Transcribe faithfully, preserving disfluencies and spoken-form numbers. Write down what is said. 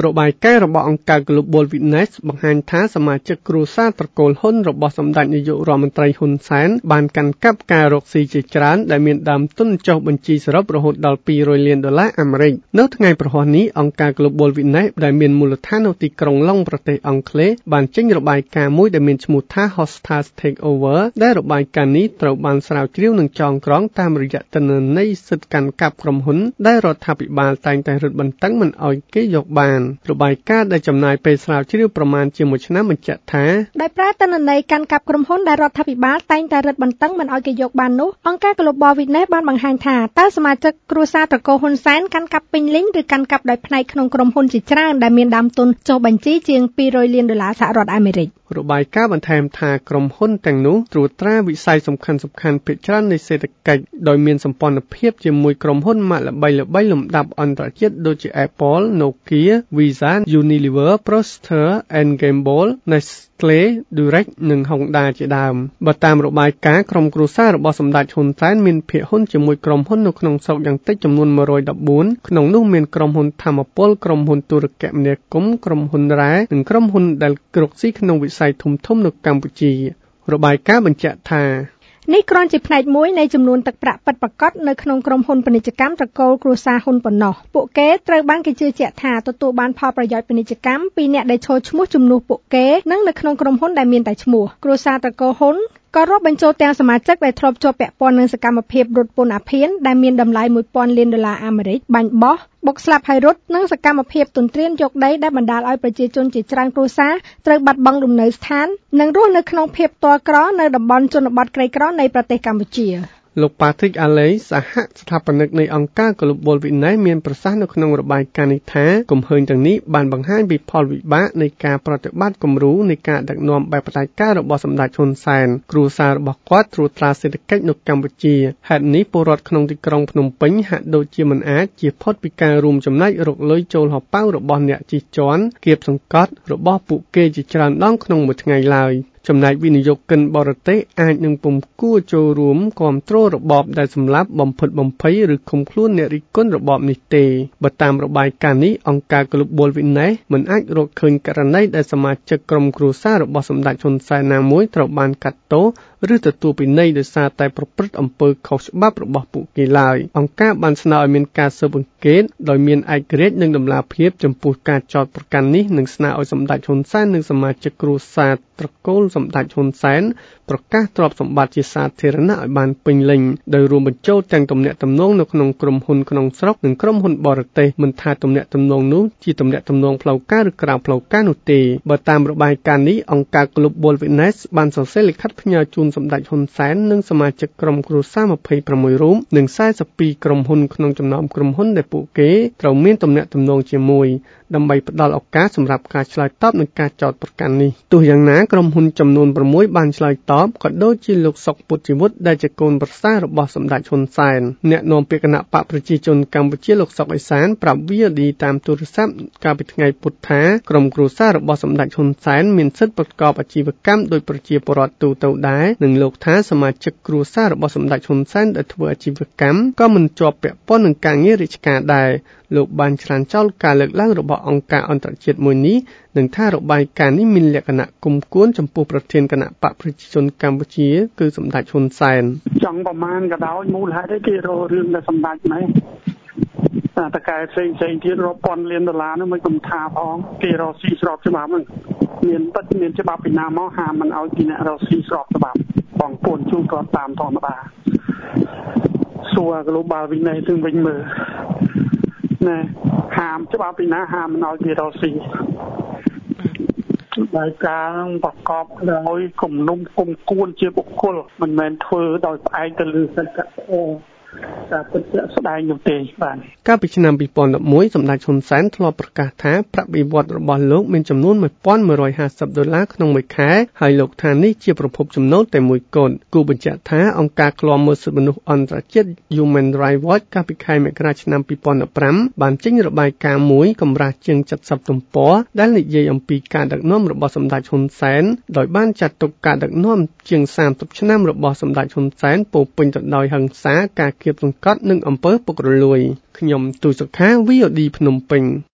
របាយការណ៍របស់អង្គការ Global Witness បង្ហាញថាសមាជិកគ្រួសារត្រកូលហ៊ុនរបស់សម្ដេចនាយករដ្ឋមន្ត្រីហ៊ុនសែនបានកាន់កាប់ការរកស៊ីជាច្រើនដែលមានដើមទុនចុះបញ្ជីសរុបរហូតដល់ពីររយលានដុល្លារអាមេរិកនៅថ្ងៃប្រហ័សនេះអង្គការ Global Witness ដែលមានមូលដ្ឋាននៅទីក្រុងឡុងប្រទេសអង់គ្លេសបានចេញរបាយការណ៍មួយដែលមានឈ្មោះថា Hostile Takeover ដែលរបាយការណ៍នេះត្រូវបានស្រាវជ្រាវនិងចងក្រងតាមរយៈទិន្នន័យសិទ្ធិកាន់កាប់ក្រុមហ៊ុនដែលរដ្ឋាភិបាលតែងតែរឹតបន្តឹងមិនឲ្យគេយកបានរបាយការណ៍ដែលចំណាយពេលស្រាវជ្រាវប្រមាណជាមួយឆ្នាំបញ្ជាក់ថាដោយប្រើទិន្នន័យកាន់កាប់ក្រុមហ៊ុនដែលរដ្ឋាភិបាលតែងតែរឹតបន្តឹងមិនឲ្យគេយកបាននោះអង្គការ Global Witness បានបង្ហាញថាតើសមាជិកគ្រួសារត្រកូលហ៊ុនសែនកាន់កាប់ពេញលេញឬកាន់កាប់ដោយផ្នែកក្នុងក្រុមហ៊ុនជាច្រើនដែលមានដើមទុនចុះបញ្ជីជាងពីររយលានដុល្លារសហរដ្ឋអាមេរិករបាយការណ៍បន្ថែមថាក្រុមហ៊ុនទាំងនោះត្រួតត្រាវិស័យសំខាន់ៗភាគច្រើននៃសេដ្ឋកិច្ចដោយមានសម្ព័ន្ធភាពជាមួយក្រុមហ៊ុនម៉ាកល្បីៗលំដាប់អន្តរជាតិដូចជា Apple, Nokia, Visa, Unilever, Procter and Gamble, Nestle, Durex និង Honda ជាដើមបើតាមរបាយការណ៍ក្រុមគ្រួសាររបស់សម្ដេចហ៊ុនសែនមានភាគហ៊ុនជាមួយក្រុមហ៊ុននៅក្នុងស្រុកយ៉ាងតិចចំនួនមួយរយដប់បួនក្នុងនោះមានក្រុមហ៊ុនថាមពលក្រុមហ៊ុនទូរគមនាគមន៍ក្រុមហ៊ុនរ៉ែនិងក្រុមហ៊ុនដែលរកស៊ីក្នុងវិស័យធំៗនៅកម្ពុជារបាយការណ៍បញ្ជាក់ថានេះគ្រាន់ជាផ្នែកមួយនៃចំនួនទឹកប្រាក់ពិតប្រាកដនៅក្នុងក្រុមហ៊ុនពាណិជ្ជកម្មត្រកូលគ្រួសារហ៊ុនប៉ុណ្ណោះពួកគេត្រូវបានគេជឿជាក់ថាទទួលបានផលប្រយោជន៍ពាណិជ្ជកម្មពីអ្នកដែលឈរឈ្មោះជំនួសពួកគេនិងនៅក្នុងក្រុមហ៊ុនដែលមានតែឈ្មោះគ្រួសារត្រកូលហ៊ុនក៏រាប់បញ្ចូលទាំងសមាជិកដែលធ្លាប់ជាប់ពាក់ព័ន្ធនឹងសកម្មភាពរត់ពន្ធអាភៀនដែលមានតម្លៃមួយពាន់លានដុល្លារអាមេរិកបាញ់បោះបុកស្លាប់ហើយរត់និងសកម្មភាពទន្ទ្រានយកដីដែលបណ្ដាលឲ្យប្រជាជនជាច្រើនគ្រួសារត្រូវបាត់បង់លំនៅដ្ឋាននិងរស់នៅក្នុងភាពទាល់ក្រនៅតំបន់ជនបទក្រីក្រនៃប្រទេសកម្ពុជាលោក Patrick Alley សហស្ថាបនិកនៃអង្គការ Global Witness មានប្រសាសន៍នៅក្នុងរបាយការណ៍នេះថាគំហើញទាំងនេះបានបង្ហាញពីផលវិបាកនៃការប្រតិបត្តិគំរូនៃការដឹកនាំបែបផ្ដាច់ការរបស់សម្ដេចហ៊ុនសែនគ្រួសាររបស់គាត់ត្រួតត្រាសេដ្ឋកិច្ចនៅកម្ពុជាហេតុនេះពលរដ្ឋក្នុងទីក្រុងភ្នំពេញហាក់ដូចជាមិនអាចជៀសផុតពីការរួមចំណែករកលុយចូលហោប៉ៅរបស់អ្នកជិះជាន់គៀបសង្កត់របស់ពួកគេជាច្រើនដងក្នុងមួយថ្ងៃឡើយចំណែកវិនិយោគិនបរទេសអាចនឹងពុំគួរចូលរួមគ្រប់គ្រងរបបដែលសម្លាប់បំផិតបំភ័យឬឃុំខ្លួនអ្នករិះគន់របបនេះទេបើតាមរបាយការណ៍នេះអង្គការ Global Witness មិនអាចរកឃើញករណីដែលសមាជិកក្រុមគ្រួសាររបស់សម្ដេចហ៊ុនសែនណាមួយត្រូវបានកាត់ទោសឬទទួលពិន័យដោយសារតែប្រព្រឹត្តអំពើខុសច្បាប់របស់ពួកគេឡើយអង្គការបានស្នើឲ្យមានការស៊ើបអង្កេតដោយមានឯករាជ្យនិងតម្លាភាពចំពោះការចោទប្រកាន់នេះនិងស្នើឲ្យសម្ដេចហ៊ុនសែននិងសមាជិកគ្រួសារត្រកូលសម្ដេចហ៊ុនសែនប្រកាសទ្រព្យសម្បត្តិជាសាធារណៈឲ្យបានពេញលេញដោយរួមបញ្ចូលទាំងទំនាក់ទំនងនៅក្នុងក្រុមហ៊ុនក្នុងស្រុកនិងក្រុមហ៊ុនបរទេសមិនថាទំនាក់ទំនងនោះជាទំនាក់ទំនងផ្លូវការឬក្រៅផ្លូវការនោះទេបើតាមរបាយការណ៍នេះអង្គការ Global Witness បានសរសេរលិខិតផ្ញើជូនសម្ដេចហ៊ុនសែននិងសមាជិកក្រុមគ្រួសារម្ភៃប្រាំមួយរូបនិងសែសិបពីរក្រុមហ៊ុនក្នុងចំណោមក្រុមហ៊ុនដែលពួកគេត្រូវមានទំនាក់ទំនងជាមួយដើម្បីផ្ដល់ឱកាសសម្រាប់ការឆ្លើយតបនឹងការចោទប្រកាន់នេះទោះយ៉ាងណាក្រុមហ៊ុនចំនួនប្រាំមួយបានឆ្លើយតបក៏ដូចជាលោកសុកពុតជីវុឌ្ឍដែលជាកូនប្រសាររបស់សម្ដេចហ៊ុនសែនអ្នកនាំពាក្យគណៈបកប្រជាជនកម្ពុជាលោកសុកអេសានប្រាប់ វី អូ ឌី តាមទូរស័ព្ទកាលពីថ្ងៃពុធថាក្រុមគ្រួសាររបស់សម្ដេចហ៊ុនសែនមានសិទ្ធិប្រកបអាជីវកម្មដោយប្រជាពលរដ្ឋទូទៅដែរនិងលោកថាសមាជិកគ្រួសាររបស់សម្ដេចហ៊ុនសែនដែលធ្វើអាជីវកម្មក៏មិនជាប់ពាក់ព័ន្ធនឹងការងាររាជការដែរលោកបានច្រានចោលការលើកឡើងរបស់អង្គការអន្តរជាតិមួយនេះនឹងថារបាយការណ៍នេះមានលក្ខណៈគុំគួនចំពោះប្រធានគណៈបកប្រជាជនកម្ពុជាគឺសម្ដេចហ៊ុនសែនចង់ប្រមាណក៏ដោយមូលហេតុអីគេរករឿងតែសម្ដេចម៉េចតែកែផ្សេងផ្សេងទៀតរាប់ពាន់លានដុល្លារនោះមិនគុំថាផងគេរកស៊ីស្របច្បាប់ហ្នឹងមានពិតមានច្បាប់ពីណាមកហាមមិនឲ្យពីអ្នករកស៊ីស្របច្បាប់បងពួនជួនគាត់តាមធម្មតាសួរ Global Witness ទៅវិញមើលណែហាមច្បាប់ពីណាហាមមិនឲ្យគេរកស៊ីដោយការប្រកបដោយគំនុំគុំគួនជាបុគ្គលមិនមែនធ្វើដោយផ្អែកទៅលើសិទ្ធិអូការពិតជាស្ដែងនោះទេបាទកាលពីឆ្នាំពីរពាន់ដប់មួយសម្ដេចហ៊ុនសែនធ្លាប់ប្រកាសថាប្រាក់បៀវត្សរបស់លោកមានចំនួនមួយពាន់មួយរយហាសិបដុល្លារក្នុងមួយខែហើយលោកថានេះជាប្រភពចំណូលតែមួយគត់គូបញ្ជាក់ថាអង្គការឃ្លាំមើលសិទ្ធិមនុស្សអន្តរជាតិ Human Rights Watch កាលពីខែមករាឆ្នាំពីរពាន់ដប់ប្រាំបានចេញរបាយការណ៍មួយកម្រាស់ជាងเจ็ดสิบទំព័រដែលនិយាយអំពីការដឹកនាំរបស់សម្ដេចហ៊ុនសែនដោយបានចាត់ទុកការដឹកនាំជាងសាមសិបឆ្នាំរបស់សម្ដេចហ៊ុនសែនពោរពេញទៅដោយហិង្សាការគៀបសង្កត់និងអំពើពុករលួយខ្ញុំទូសុខា វី អូ ឌី ភ្នំពេញ